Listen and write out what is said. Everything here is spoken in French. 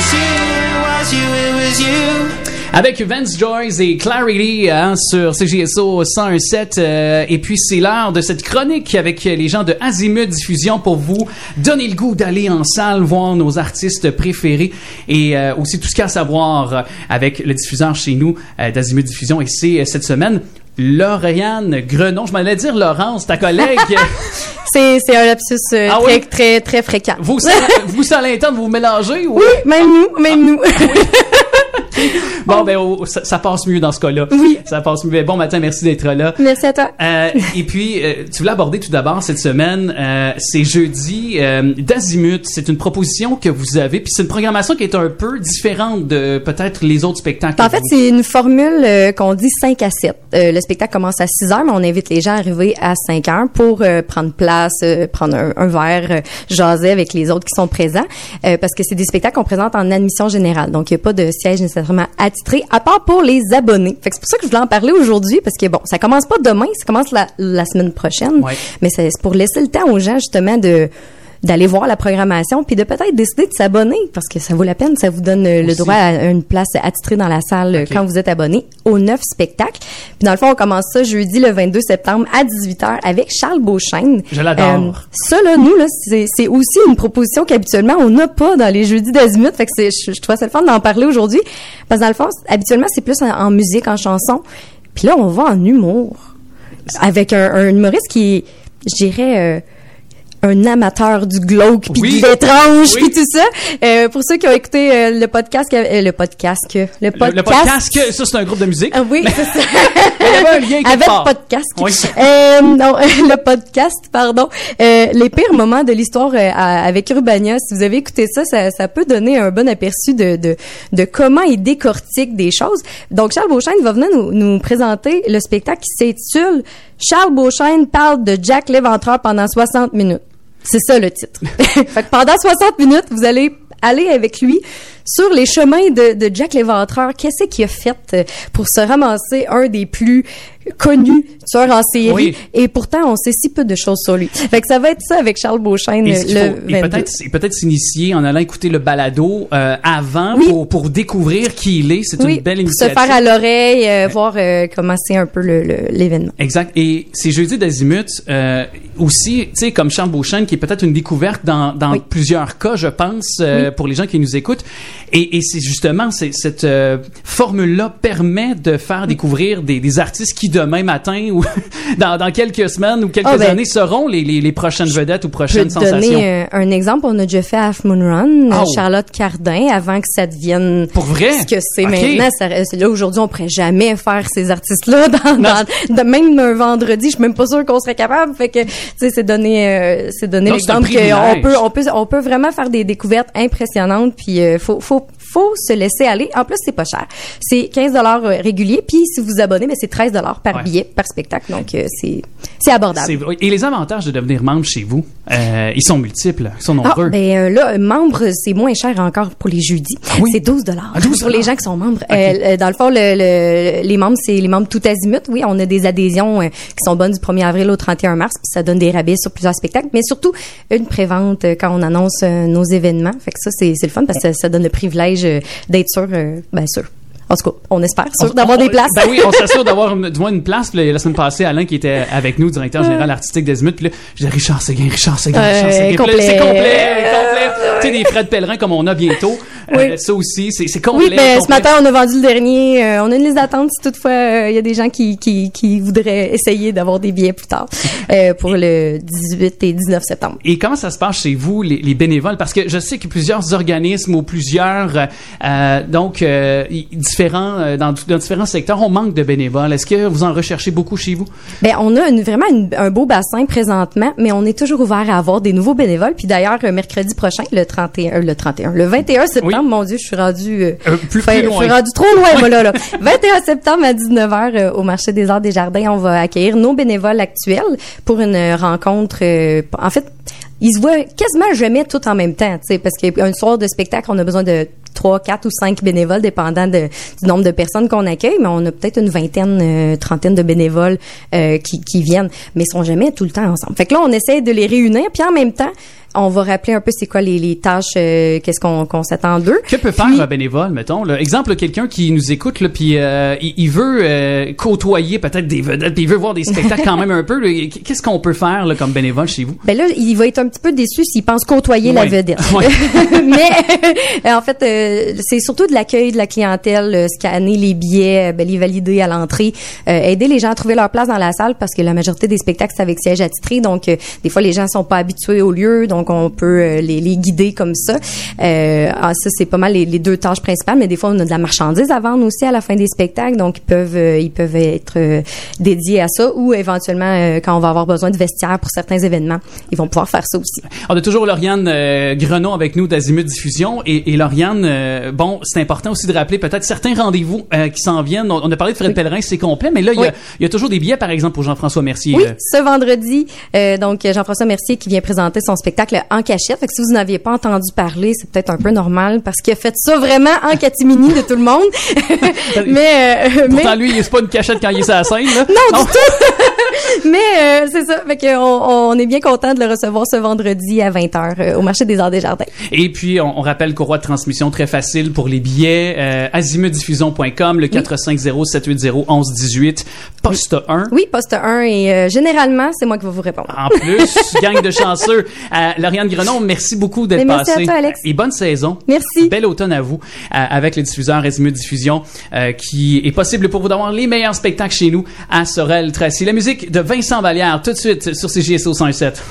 Avec Vance Joyce et Clarity sur CJSO 101.7 et puis c'est l'heure de cette chronique avec les gens de Azimut Diffusion pour vous donner le goût d'aller en salle voir nos artistes préférés et aussi tout ce qu'il y a à savoir avec le diffuseur chez nous d'Azimut Diffusion. Et c'est cette semaine Lauriane Grenon. Je m'allais dire Laurence, ta collègue. C'est un lapsus très fréquent. Vous à l'interne, vous mélangez? Ou... Oui, même nous. Bon, ça passe mieux dans ce cas-là. Oui. Ça passe mieux. Bon matin, merci d'être là. Merci à toi. Et puis, tu voulais aborder tout d'abord cette semaine, c'est jeudi d'Azimut. C'est une proposition que vous avez, puis c'est une programmation qui est un peu différente de peut-être les autres spectacles. En fait, c'est une formule qu'on dit 5 à 7. Le spectacle commence à 6 heures, mais on invite les gens à arriver à 5 heures pour prendre place, prendre un verre, jaser avec les autres qui sont présents, parce que c'est des spectacles qu'on présente en admission générale. Donc, il n'y a pas de siège nécessairement attitré, à part pour les abonnés. Fait que c'est pour ça que je voulais en parler aujourd'hui, parce que bon, ça commence pas demain, ça commence la semaine prochaine. Ouais. Mais c'est pour laisser le temps aux gens, justement, d'aller voir la programmation puis de peut-être décider de s'abonner parce que ça vaut la peine, ça vous donne le droit à une place attitrée dans la salle quand vous êtes abonné aux 9 spectacles. Puis dans le fond, on commence ça jeudi le 22 septembre à 18h avec Charles Beauchesne. Je l'adore. Ça là, nous là, c'est aussi une proposition qu'habituellement on n'a pas dans les jeudis d'Azimut. Fait que je trouve ça le fun d'en parler aujourd'hui parce que dans le fond, habituellement c'est plus en musique, en chanson. Puis là, on va en humour avec un humoriste qui est, je dirais un amateur du glauque puis de l'étrange puis tout ça. Pour ceux qui ont écouté le podcast, ça c'est un groupe de musique. Oui, c'est ça. Il y avait un lien avec podcast. Oui. Non, le podcast, pardon. Les pires moments de l'histoire avec Urbania. Si vous avez écouté ça, ça peut donner un bon aperçu de comment il décortique des choses. Donc Charles Beauchesne va venir nous présenter le spectacle qui s'intitule Charles Beauchesne parle de Jack l'Éventreur pendant 60 minutes. C'est ça le titre. Fait que pendant 60 minutes, vous allez aller avec lui sur les chemins de Jack l'Éventreur. Qu'est-ce qu'il a fait pour se ramasser un des plus connus tueurs en série? Oui. Et pourtant, on sait si peu de choses sur lui. Fait que ça va être ça avec Charles Beauchesne le 22. Et peut-être s'initier en allant écouter le balado avant pour découvrir qui il est. C'est une belle initiative. Se faire à l'oreille, voir comment c'est un peu l'événement. Exact. Et c'est jeudi d'Azimut aussi, tu sais, comme Charles Beauchesne, qui est peut-être une découverte dans plusieurs cas, je pense, pour les gens qui nous écoutent. Et c'est justement cette formule-là permet de faire découvrir des artistes qui demain matin ou dans quelques semaines ou quelques années seront les prochaines vedettes ou prochaines sensations. Je vais te donner un exemple. On a déjà fait Half Moon Run, Charlotte Cardin, avant que ça devienne pour vrai? Ce que c'est maintenant. Là, aujourd'hui, on pourrait jamais faire ces artistes-là même un vendredi. Je suis même pas sûre qu'on serait capable. Fait que, tu sais, c'est donner l'exemple qu'on peut vraiment faire des découvertes impressionnantes. Puis, faut se laisser aller. En plus, c'est pas cher. C'est 15$ régulier. Puis, si vous vous abonnez, c'est 13$ par billet, par spectacle. Donc, c'est abordable. Et les avantages de devenir membre chez vous, ils sont multiples, ils sont nombreux. Là, membre, c'est moins cher encore pour les jeudis. Oui. C'est 12$ pour les gens qui sont membres. Okay. Dans le fond, les membres, c'est les membres tout azimut. Oui, on a des adhésions qui sont bonnes du 1er avril au 31 mars. Puis ça donne des rabais sur plusieurs spectacles. Mais surtout, une prévente quand on annonce nos événements. Fait que ça, c'est le fun parce que ça donne le privilège d'être sûr, sûr. En tout cas, on espère, d'avoir des places. Ben oui, on s'assure d'avoir du moins une place. Puis la semaine passée, Alain, qui était avec nous, directeur général artistique d'Azimut, puis là, j'ai dit Richard Séguin. Complet. C'est complet. Tu sais, des frais de pèlerin comme on a bientôt. Ça aussi, c'est complet. Oui, mais ce matin, on a vendu le dernier. On a une liste d'attente si toutefois il y a des gens qui voudraient essayer d'avoir des billets plus tard pour le 18 et 19 septembre. Et comment ça se passe chez vous, les bénévoles? Parce que je sais que plusieurs organismes ou plusieurs différents dans différents secteurs, on manque de bénévoles. Est-ce que vous en recherchez beaucoup chez vous? Ben, on a vraiment un beau bassin présentement, mais on est toujours ouvert à avoir des nouveaux bénévoles. Puis d'ailleurs, mercredi prochain, le 21 septembre, mon Dieu, je suis rendu plus loin. Je suis rendu trop loin, moi, là. 21 septembre à 19h au marché des Arts des Jardins, on va accueillir nos bénévoles actuels pour une rencontre. En fait, ils se voient quasiment jamais tout en même temps, tu sais, parce qu'un soir de spectacle, on a besoin de 3, 4 ou 5 bénévoles, dépendant du nombre de personnes qu'on accueille, mais on a peut-être une vingtaine, trentaine de bénévoles qui viennent, mais ils sont jamais tout le temps ensemble. Fait que là, on essaie de les réunir, puis en même temps, on va rappeler un peu c'est quoi les tâches, qu'est-ce qu'on s'attend d'eux. Que peut faire un bénévole, mettons? Là? Exemple, quelqu'un qui nous écoute, là, puis il veut côtoyer peut-être des vedettes, puis il veut voir des spectacles quand même un peu. Là. Qu'est-ce qu'on peut faire là, comme bénévole chez vous? Ben là, il va être un petit peu déçu s'il pense côtoyer la vedette. Oui. Mais en fait, c'est surtout de l'accueil de la clientèle, scanner les billets, les valider à l'entrée, aider les gens à trouver leur place dans la salle parce que la majorité des spectacles, c'est avec siège attitré. Donc, des fois, les gens sont pas habitués au lieu, donc on peut les guider comme ça. Ça, c'est pas mal les deux tâches principales, mais des fois, on a de la marchandise à vendre aussi à la fin des spectacles, donc ils peuvent être dédiés à ça ou éventuellement, quand on va avoir besoin de vestiaires pour certains événements, ils vont pouvoir faire ça aussi. On a toujours Lauriane Grenon avec nous d'Azimut Diffusion et Lauriane, bon, c'est important aussi de rappeler peut-être certains rendez-vous qui s'en viennent. On a parlé de Fred Pellerin, c'est complet, mais là, il y a toujours des billets, par exemple, pour Jean-François Mercier. Oui, ce vendredi, donc Jean-François Mercier qui vient présenter son spectacle En cachette. Fait que si vous n'aviez pas entendu parler, c'est peut-être un peu normal parce qu'il a fait ça vraiment en catimini de tout le monde. Pourtant, lui, c'est pas une cachette quand il est sur la scène, là. Non, du tout! Mais c'est ça. Fait que on est bien content de le recevoir ce vendredi à 20h au marché des Arts des Jardins. Et puis, on rappelle courroie de transmission très facile pour les billets. azimutdiffusion.com, le 450-780-1118, poste 1. Oui, poste 1 et généralement, c'est moi qui vais vous répondre. En plus, gang de chanceux. Lauriane Grenon, merci beaucoup d'être passée. Merci à toi, Alex. Et bonne saison. Merci. Bel automne à vous avec le diffuseur Azimut Diffusion qui est possible pour vous d'avoir les meilleurs spectacles chez nous à Sorel-Tracy. La musique de Vincent Vallière tout de suite sur CJSO 107.